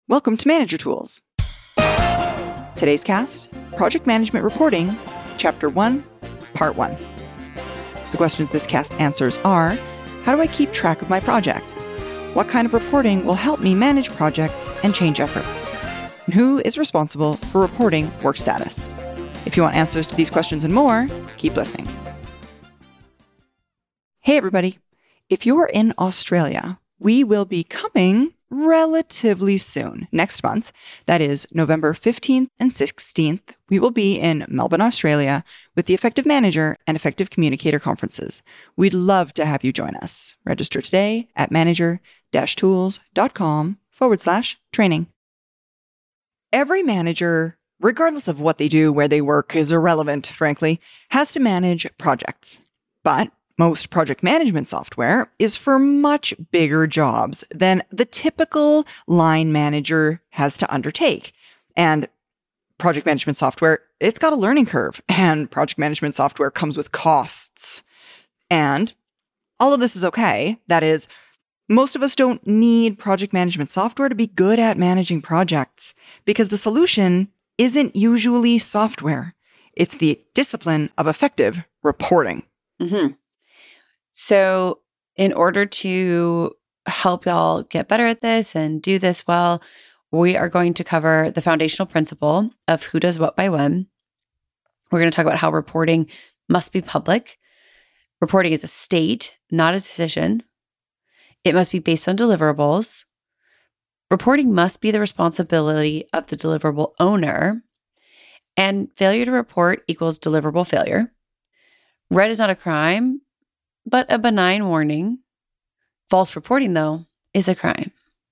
Welcome to Manager Tools. Today's cast, Project Management Reporting, Chapter 1, Part 1. The questions this cast answers are, how do I keep track of my project? What kind of reporting will help me manage projects and change efforts? And who is responsible for reporting work status? If you want answers to these questions and more, keep listening. Hey everybody, if you're in Australia, we will be coming relatively soon. Next month, that is November 15th and 16th, we will be in Melbourne, Australia with the Effective Manager and Effective Communicator conferences. We'd love to have you join us. Register today at manager-tools.com/training. Every manager, regardless of what they do, where they work is irrelevant, frankly, has to manage projects. But most project management software is for much bigger jobs than the typical line manager has to undertake. And project management software, it's got a learning curve, and project management software comes with costs. And all of this is okay. That is, most of us don't need project management software to be good at managing projects because the solution isn't usually software. It's the discipline of effective reporting. Mm-hmm. So in order to help y'all get better at this and do this well, we are going to cover the foundational principle of who does what by when. We're going to talk about how reporting must be public. Reporting is a state, not a decision. It must be based on deliverables. Reporting must be the responsibility of the deliverable owner. And failure to report equals deliverable failure. Red is not a crime, but a benign warning. False reporting, though, is a crime.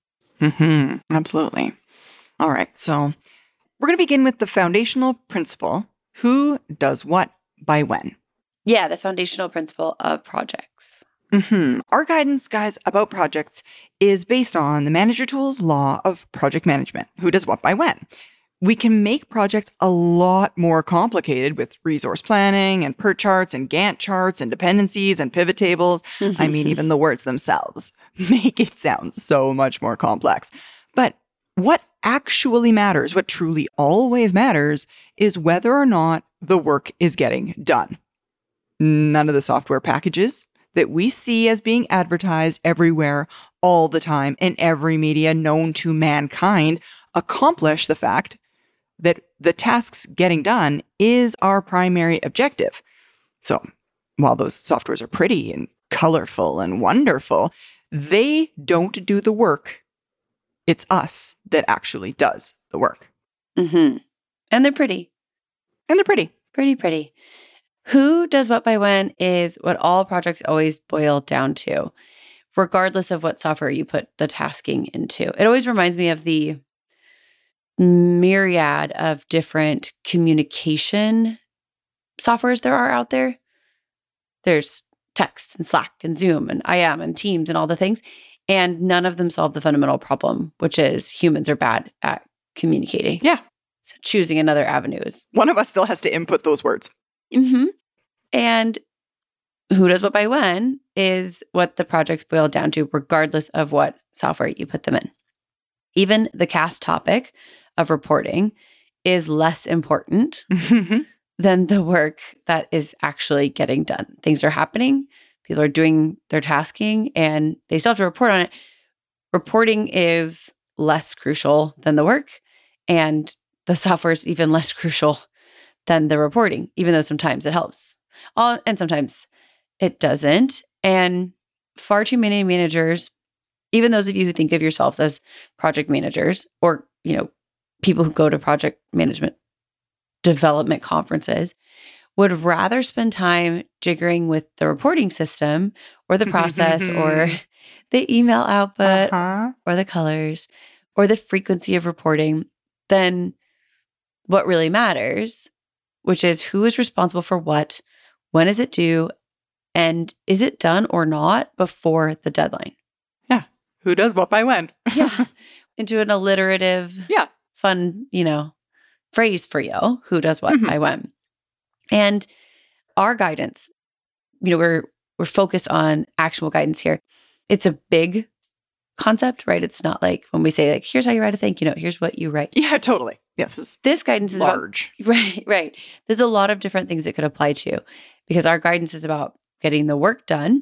Absolutely. All right. So we're going to begin with the foundational principle. Who does what by when? Yeah, the foundational principle of projects. Our guidance, guys, about projects is based on the Manager Tools law of project management. Who does what by when? We can make projects a lot more complicated with resource planning and PERT charts and Gantt charts and dependencies and pivot tables. I mean, even the words themselves make it sound so much more complex. But what actually matters, what truly always matters, is whether or not the work is getting done. None of the software packages that we see as being advertised everywhere all the time in every media known to mankind accomplish the fact that the tasks getting done is our primary objective. So while those softwares are pretty and colorful and wonderful, they don't do the work. It's us that actually does the work. And they're pretty. Pretty. Who does what by when is what all projects always boil down to, regardless of what software you put the tasking into. It always reminds me of the myriad of different communication softwares there are out there. There's text and Slack and Zoom and IM and Teams and all the things. And none of them solve the fundamental problem, which is humans are bad at communicating. Yeah. So choosing another avenue is... One of us still has to input those words. And who does what by when is what the projects boil down to, regardless of what software you put them in. Even the cast topic of reporting is less important than the work that is actually getting done. Things are happening, people are doing their tasking, and they still have to report on it. Reporting is less crucial than the work, and the software is even less crucial than the reporting, even though sometimes it helps. And sometimes it doesn't. And far too many managers, even those of you who think of yourselves as project managers or, people who go to project management development conferences, would rather spend time jiggering with the reporting system or the process or the email output or the colors or the frequency of reporting than what really matters, which is who is responsible for what, when is it due, and is it done or not before the deadline? Yeah. Who does what by when? Yeah. Into an alliterative, fun, phrase for you. Who does what by when? And our guidance, we're focused on actionable guidance here. It's a big concept, right? It's not like when we say like, here's how you write a thank you note, here's what you write. Yeah, totally. Yes. This guidance is large. Right. There's a lot of different things it could apply to because our guidance is about getting the work done,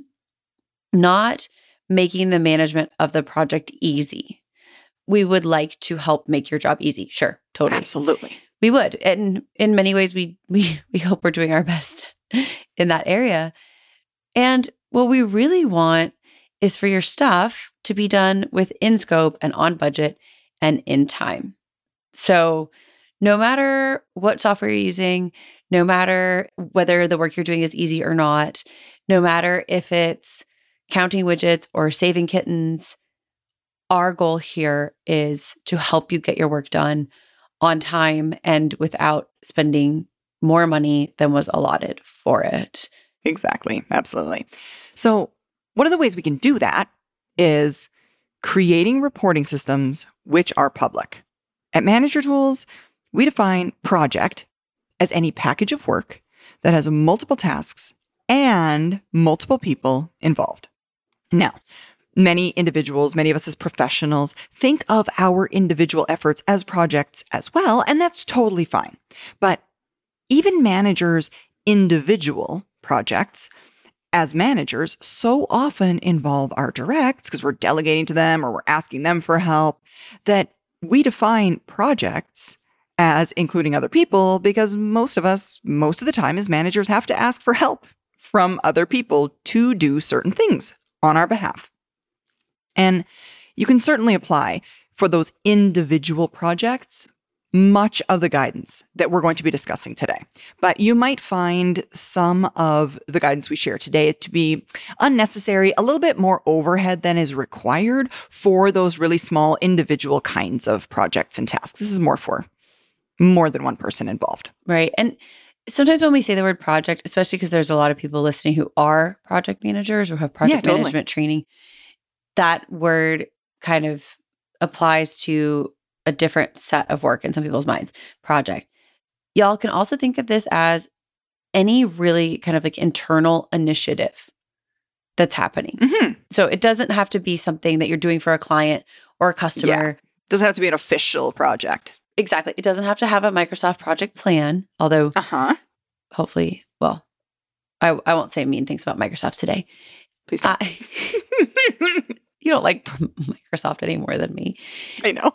not making the management of the project easy. We would like to help make your job easy. Sure, totally. Absolutely. We would. And in many ways, we hope we're doing our best in that area. And what we really want is for your stuff to be done within scope and on budget and in time. So no matter what software you're using, no matter whether the work you're doing is easy or not, no matter if it's counting widgets or saving kittens, our goal here is to help you get your work done on time and without spending more money than was allotted for it. Exactly. Absolutely. So one of the ways we can do that is creating reporting systems which are public. At Manager Tools, we define project as any package of work that has multiple tasks and multiple people involved. Now, many individuals, many of us as professionals, think of our individual efforts as projects as well, and that's totally fine. But even managers' individual projects as managers so often involve our directs because we're delegating to them or we're asking them for help that we define projects as including other people because most of us, most of the time as managers, have to ask for help from other people to do certain things on our behalf. And you can certainly apply for those individual projects much of the guidance that we're going to be discussing today. But you might find some of the guidance we share today to be unnecessary, a little bit more overhead than is required for those really small individual kinds of projects and tasks. This is more for more than one person involved. Right. And sometimes when we say the word project, especially because there's a lot of people listening who are project managers or have project management training, that word kind of applies to a different set of work in some people's minds. Project. Y'all can also think of this as any really kind of like internal initiative that's happening. Mm-hmm. So it doesn't have to be something that you're doing for a client or a customer. Yeah. It doesn't have to be an official project. Exactly. It doesn't have to have a Microsoft project plan, although hopefully, well, I won't say mean things about Microsoft today. Please don't. You don't like Microsoft any more than me. I know.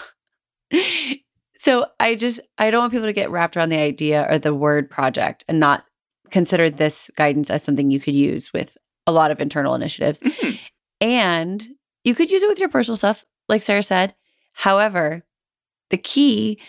So I don't want people to get wrapped around the idea or the word project and not consider this guidance as something you could use with a lot of internal initiatives. Mm-hmm. And you could use it with your personal stuff, like Sarah said. However, the key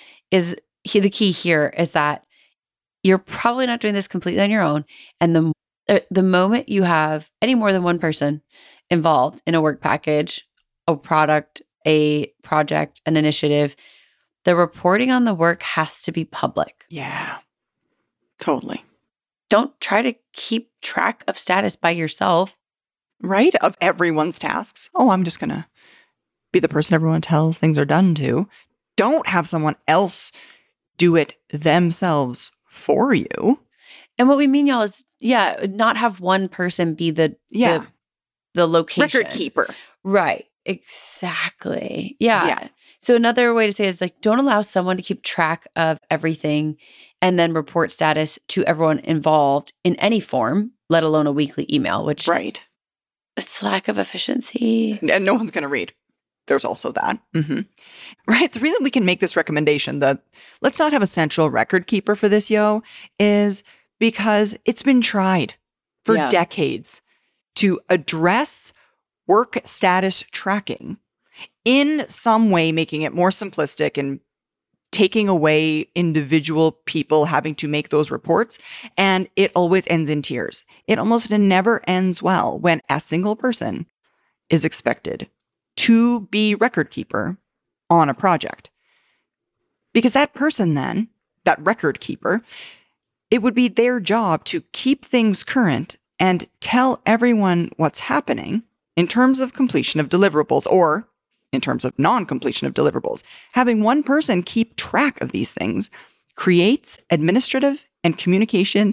here is that you're probably not doing this completely on your own. And the moment you have any more than one person involved in a work package, a product, a project, an initiative, the reporting on the work has to be public. Yeah, totally. Don't try to keep track of status by yourself. Right? Of everyone's tasks. Oh, I'm just going to be the person everyone tells things are done to. Don't have someone else do it themselves for you. And what we mean, y'all, is, not have one person be the location. Record keeper. Right. Exactly. Yeah. So another way to say it is like, don't allow someone to keep track of everything and then report status to everyone involved in any form, let alone a weekly email, which it's lack of efficiency. And no one's going to read. There's also that. Mm-hmm. Right. The reason we can make this recommendation that let's not have a central record keeper for this, is because it's been tried for decades to address work status tracking in some way, making it more simplistic and taking away individual people having to make those reports. And it always ends in tears. It almost never ends well when a single person is expected to be record keeper on a project. Because that person then, that record keeper, it would be their job to keep things current and tell everyone what's happening in terms of completion of deliverables or in terms of non-completion of deliverables. Having one person keep track of these things creates administrative and communication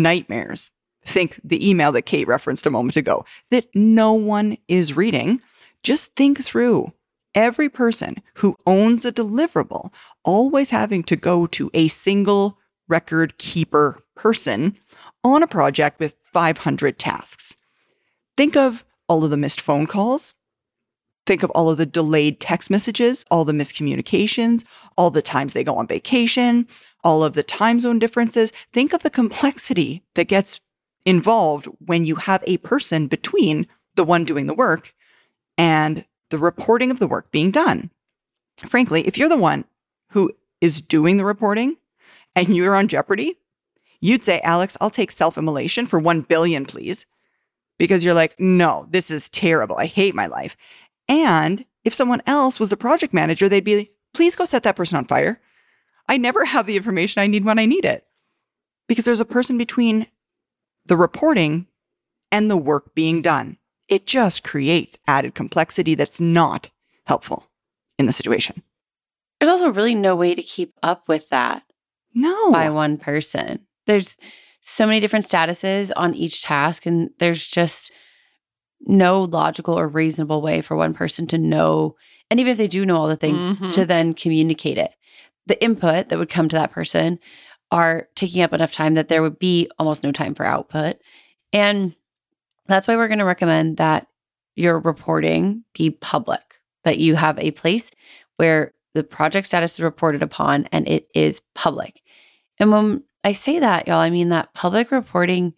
nightmares. Think the email that Kate referenced a moment ago that no one is reading Just think through every person who owns a deliverable always having to go to a single record keeper person on a project with 500 tasks. Think of all of the missed phone calls. Think of all of the delayed text messages, all the miscommunications, all the times they go on vacation, all of the time zone differences. Think of the complexity that gets involved when you have a person between the one doing the work and the reporting of the work being done. Frankly, if you're the one who is doing the reporting and you're on jeopardy, you'd say, Alex, I'll take self-immolation for 1 billion, please. Because you're like, no, this is terrible. I hate my life. And if someone else was the project manager, they'd be like, please go set that person on fire. I never have the information I need when I need it. Because there's a person between the reporting and the work being done. It just creates added complexity that's not helpful in the situation. There's also really no way to keep up with that by one person. There's so many different statuses on each task, and there's just no logical or reasonable way for one person to know, and even if they do know all the things, to then communicate it. The input that would come to that person are taking up enough time that there would be almost no time for output. And that's why we're going to recommend that your reporting be public, that you have a place where the project status is reported upon and it is public. And when I say that, y'all, I mean that public reporting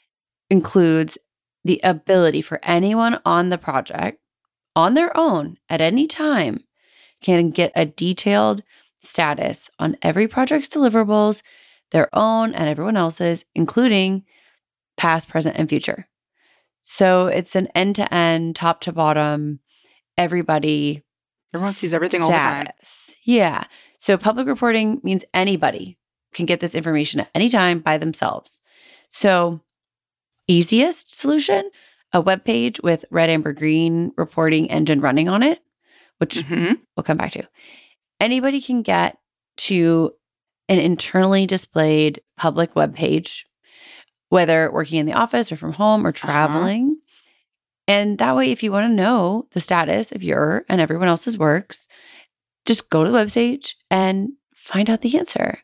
includes the ability for anyone on the project on their own at any time can get a detailed status on every project's deliverables, their own and everyone else's, including past, present, and future. So it's an end-to-end, top-to-bottom, everyone sees everything all the time. Yeah. So public reporting means anybody can get this information at any time by themselves. So easiest solution, a web page with red, amber, green reporting engine running on it, which we'll come back to. Anybody can get to an internally displayed public web page, whether working in the office or from home or traveling. And that way, if you want to know the status of your and everyone else's works, just go to the webpage and find out the answer.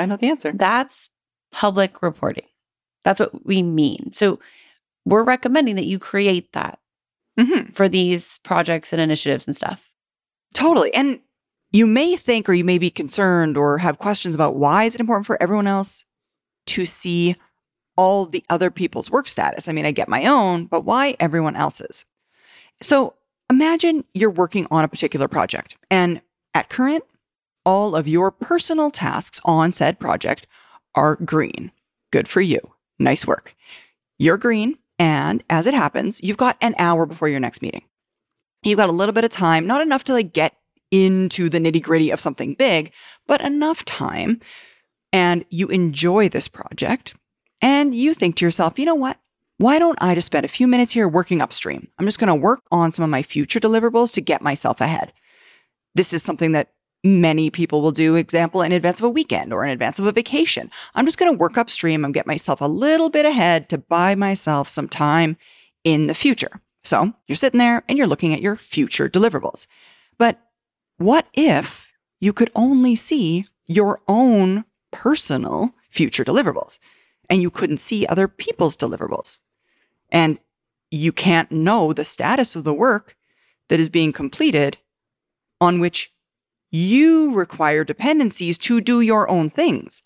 That's public reporting. That's what we mean. So we're recommending that you create that for these projects and initiatives and stuff. Totally. And you may think, or you may be concerned or have questions about why is it important for everyone else to see all the other people's work status? I mean, I get my own, but why everyone else's? So imagine you're working on a particular project, and at current, all of your personal tasks on said project are green. Good for you. Nice work. You're green, and as it happens, you've got an hour before your next meeting. You've got a little bit of time, not enough to get into the nitty-gritty of something big, but enough time, and you enjoy this project. And you think to yourself, you know what? Why don't I just spend a few minutes here working upstream? I'm just going to work on some of my future deliverables to get myself ahead. This is something that many people will do, example, in advance of a weekend or in advance of a vacation. I'm just going to work upstream and get myself a little bit ahead to buy myself some time in the future. So you're sitting there and you're looking at your future deliverables. But what if you could only see your own personal future deliverables? And you couldn't see other people's deliverables. And you can't know the status of the work that is being completed on which you require dependencies to do your own things.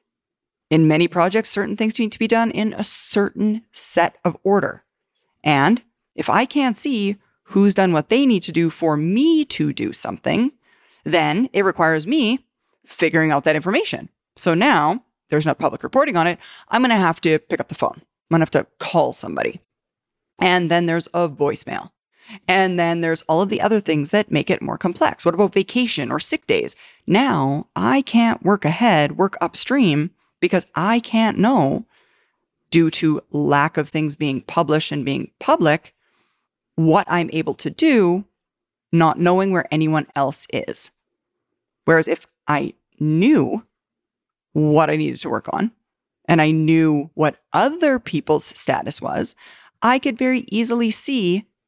In many projects, certain things need to be done in a certain set of order. And if I can't see who's done what they need to do for me to do something, then it requires me figuring out that information. So now, there's not public reporting on it, I'm going to have to pick up the phone. I'm going to have to call somebody. And then there's a voicemail. And then there's all of the other things that make it more complex. What about vacation or sick days? Now, I can't work ahead, work upstream, because I can't know, due to lack of things being published and being public, what I'm able to do, not knowing where anyone else is. Whereas if I knew what I needed to work on, and I knew what other people's status was, I could very easily see if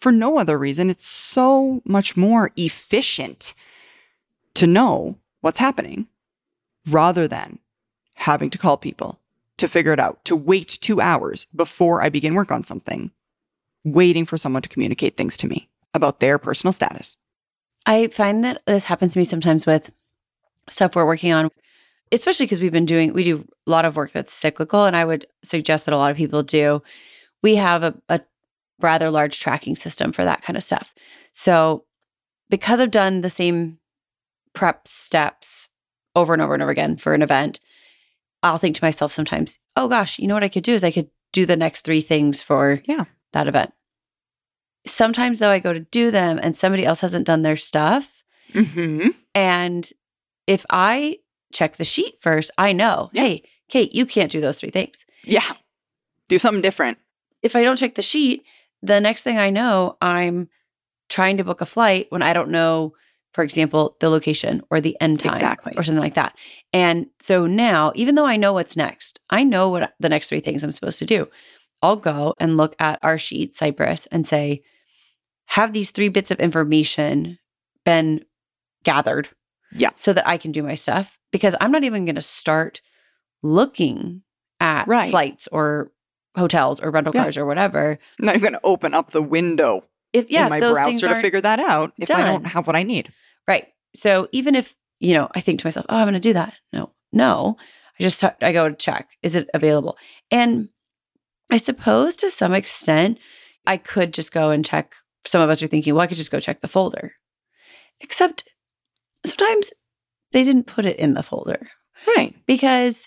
for no other reason. It's so much more efficient to know what's happening rather than having to call people to figure it out, to wait 2 hours before I begin work on something, waiting for someone to communicate things to me about their personal status. I find that this happens to me sometimes with stuff we're working on, especially because we do a lot of work that's cyclical, and I would suggest that a lot of people do. We have a rather large tracking system for that kind of stuff. So because I've done the same prep steps over and over and over again for an event, I'll think to myself sometimes, oh gosh, you know what I could do is I could do the next 3 things for that event. Sometimes though, I go to do them and somebody else hasn't done their stuff. Mm-hmm. And if I check the sheet first, I know, hey, Kate, you can't do those 3 things. Yeah. Do something different. If I don't check the sheet, the next thing I know, I'm trying to book a flight when I don't know, for example, the location or the end time or something like that. And so now, even though I know what's next, I know what the next 3 things I'm supposed to do. I'll go and look at our sheet, Cypress, and say, have these 3 bits of information been gathered? Yeah. So that I can do my stuff? Because I'm not even going to start looking at flights or hotels or rental cars or whatever. I'm not even going to open up the window in my browser to figure that out if I don't have what I need. Right. So even if, I think to myself, oh, I'm going to do that. No. I go to check. Is it available? And I suppose to some extent, I could just go and check. Some of us are thinking, well, I could just go check the folder. Except sometimes they didn't put it in the folder. Right. Because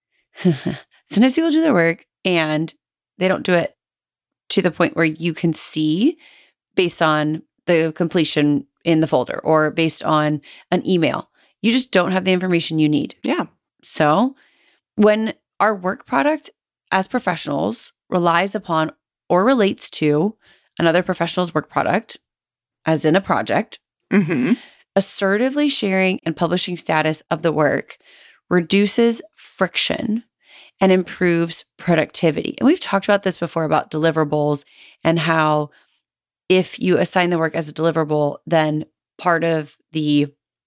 sometimes people do their work and they don't do it to the point where you can see based on the completion in the folder or based on an email. You just don't have the information you need. Yeah. So when our work product as professionals relies upon or relates to another professional's work product, as in a project, assertively sharing and publishing status of the work reduces friction and improves productivity. And we've talked about this before about deliverables and how if you assign the work as a deliverable, then part of the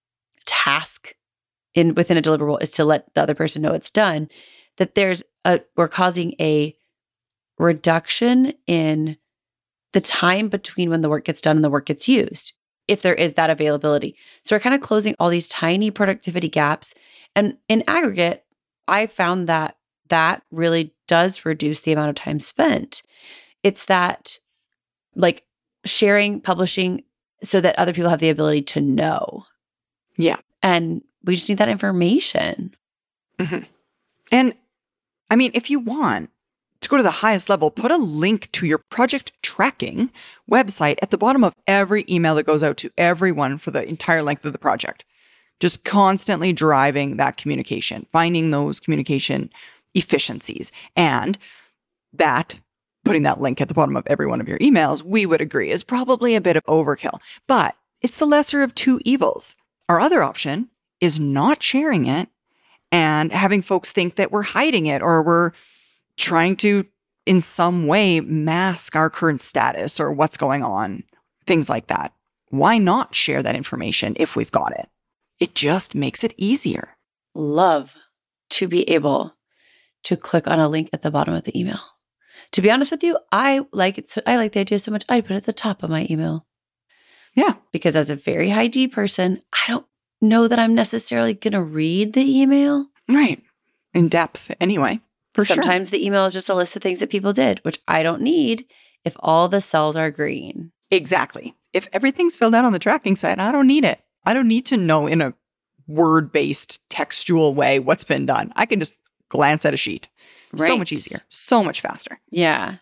task within a deliverable is to let the other person know it's done, that we're causing a reduction in the time between when the work gets done and the work gets used, if there is that availability. So we're kind of closing all these tiny productivity gaps. And in aggregate, I found that really does reduce the amount of time spent. It's that like sharing, publishing so that other people have the ability to know. Yeah. And we just need that information. Mm-hmm. And I mean, if you want to go to the highest level, put a link to your project tracking website at the bottom of every email that goes out to everyone for the entire length of the project. Just constantly driving that communication, finding those communication efficiencies. And that, putting that link at the bottom of every one of your emails, we would agree is probably a bit of overkill. But it's the lesser of 2 evils. Our other option is not sharing it and having folks think that we're hiding it or we're trying to, in some way, mask our current status or what's going on, things like that. Why not share that information if we've got it? It just makes it easier. Love to be able to click on a link at the bottom of the email. To be honest with you, I like it. So I like the idea so much. I put it at the top of my email. Yeah. Because as a very high D person, I don't know that I'm necessarily going to read the email. Right. In depth anyway. Sometimes the email is just a list of things that people did, which I don't need if all the cells are green. Exactly. If everything's filled out on the tracking site, I don't need it. I don't need to know in a word-based textual way what's been done. I can just glance at a sheet. Right. So much easier. So much faster. Yeah.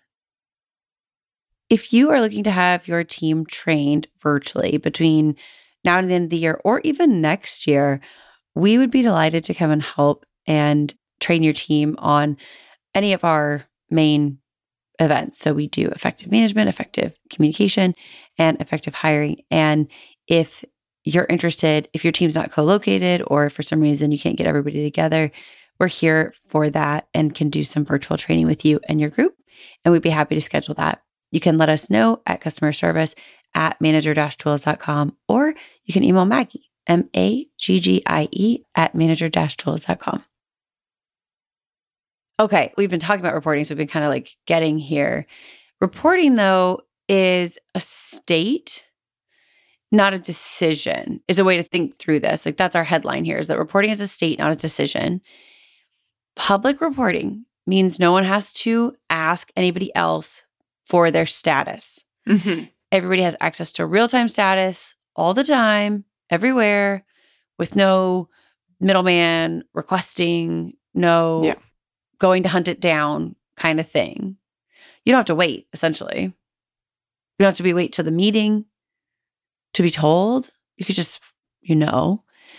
If you are looking to have your team trained virtually between now and the end of the year or even next year, we would be delighted to come and help and train your team on any of our main events. So we do effective management, effective communication, and effective hiring. And if you're interested, if your team's not co-located or for some reason you can't get everybody together, we're here for that and can do some virtual training with you and your group. And we'd be happy to schedule that. You can let us know at customer service at manager-tools.com, or you can email Maggie, Maggie at manager-tools.com. Okay, we've been talking about reporting, so we've been kind of like getting here. Reporting, though, is a state, not a decision, is a way to think through this. Like that's our headline here, is that reporting is a state, not a decision. Public reporting means no one has to ask anybody else for their status. Mm-hmm. Everybody has access to real-time status all the time, everywhere, with no middleman requesting, no going to hunt it down kind of thing. You don't have to wait, essentially. You don't have to wait till the meeting to be told. You could just, Yeah,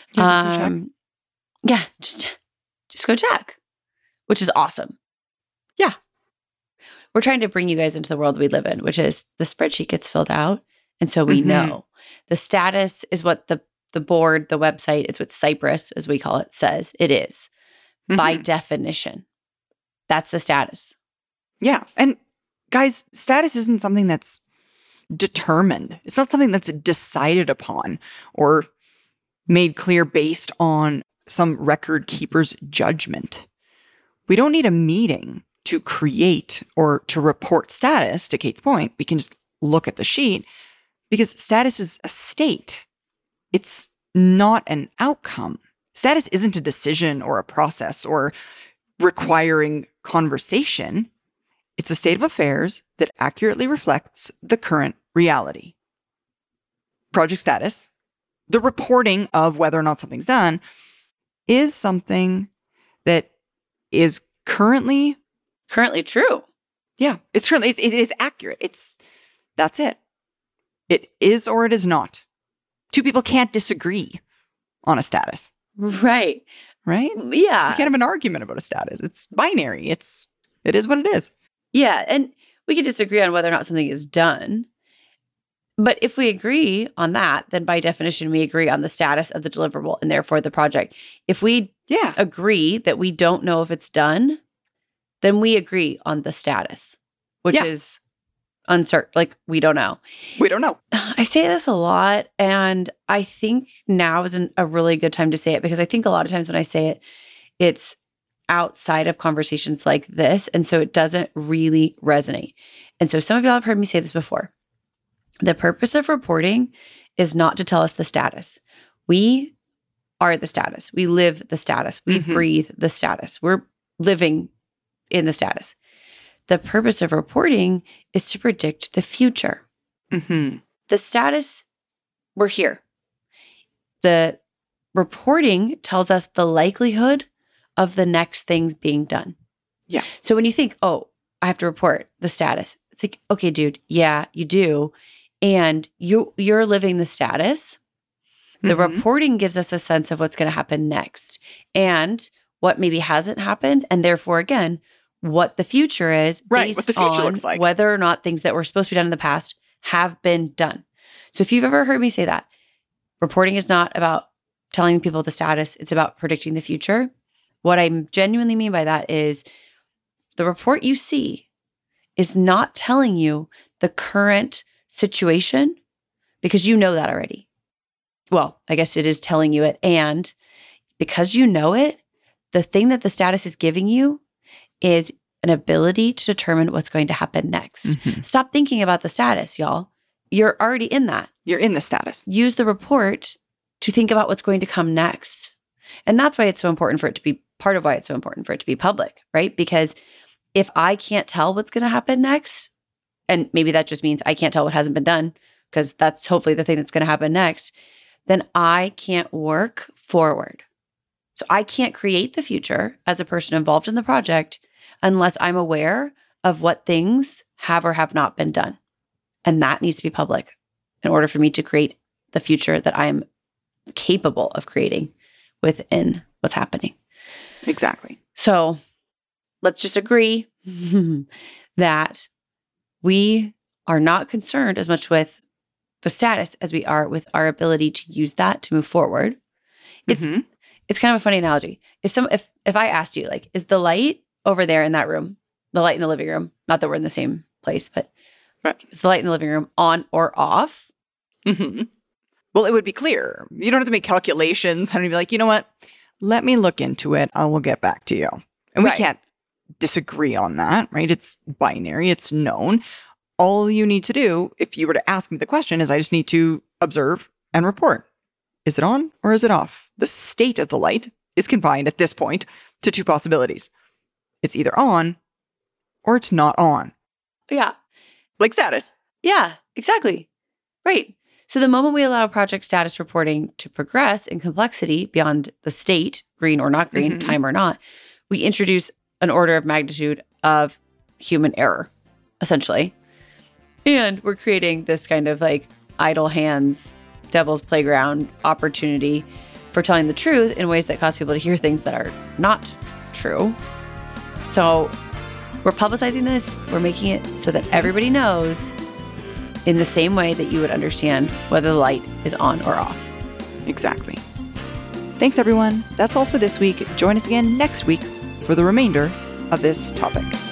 just go check, which is awesome. Yeah. We're trying to bring you guys into the world we live in, which is the spreadsheet gets filled out. And so we know the status is what the board, the website, it's what Cypress, as we call it, says it is by definition. That's the status. Yeah. And guys, status isn't something that's determined. It's not something that's decided upon or made clear based on some record keeper's judgment. We don't need a meeting to create or to report status, to Kate's point. We can just look at the sheet because status is a state. It's not an outcome. Status isn't a decision or a process or requiring conversation. It's a state of affairs that accurately reflects the current reality. Project status, the reporting of whether or not something's done, is something that is currently true. Yeah, it's currently, it is accurate. That's it. It is or it is not. Two people can't disagree on a status. Right? Yeah. You can't have an argument about a status. It's binary. It is what it is. Yeah. And we can disagree on whether or not something is done. But if we agree on that, then by definition, we agree on the status of the deliverable and therefore the project. If we agree that we don't know if it's done, then we agree on the status, which is uncertain. Like, we don't know. We don't know. I say this a lot, and I think now is a really good time to say it because I think a lot of times when I say it, it's outside of conversations like this, and so it doesn't really resonate. And so some of y'all have heard me say this before. The purpose of reporting is not to tell us the status. We are the status. We live the status. We breathe the status. We're living in the status. The purpose of reporting is to predict the future. The status, we're here. The reporting tells us the likelihood of the next things being done. Yeah. So when you think, oh, I have to report the status, it's like, okay, dude, yeah, you do. And you're living the status. The reporting gives us a sense of what's going to happen next and what maybe hasn't happened. And therefore, again, what the future is based what the future on looks like. Whether or not things that were supposed to be done in the past have been done. So if you've ever heard me say that, reporting is not about telling people the status. It's about predicting the future. What I genuinely mean by that is the report you see is not telling you the current situation because you know that already. Well, I guess it is telling you it. And because you know it, the thing that the status is giving you is an ability to determine what's going to happen next. Stop thinking about the status, y'all. You're already in that. You're in the status. Use the report to think about what's going to come next. And that's why it's so important for it to be part of why it's so important for it to be public, right? Because if I can't tell what's going to happen next, and maybe that just means I can't tell what hasn't been done, because that's hopefully the thing that's going to happen next, then I can't work forward. So I can't create the future as a person involved in the project unless I'm aware of what things have or have not been done. And that needs to be public in order for me to create the future that I am capable of creating within what's happening. Exactly. So let's just agree that we are not concerned as much with the status as we are with our ability to use that to move forward. It's kind of a funny analogy. If I asked you, like, is the light over there in that room, the light in the living room, not that we're in the same place, but Right. Is the light in the living room on or off? Mm-hmm. Well, it would be clear. You don't have to make calculations. I don't be like, you know what? Let me look into it. I will get back to you. And we Right. can't disagree on that, right? It's binary. It's known. All you need to do, if you were to ask me the question, is I just need to observe and report. Is it on or is it off? The state of the light is confined at this point to two possibilities. It's either on or it's not on. Yeah. Like status. Yeah, exactly. Right. So the moment we allow project status reporting to progress in complexity beyond the state, green or not green, Mhm. time or not, we introduce an order of magnitude of human error, essentially. And we're creating this kind of like idle hands, devil's playground opportunity for telling the truth in ways that cause people to hear things that are not true. So we're publicizing this. We're making it so that everybody knows in the same way that you would understand whether the light is on or off. Exactly. Thanks, everyone. That's all for this week. Join us again next week for the remainder of this topic.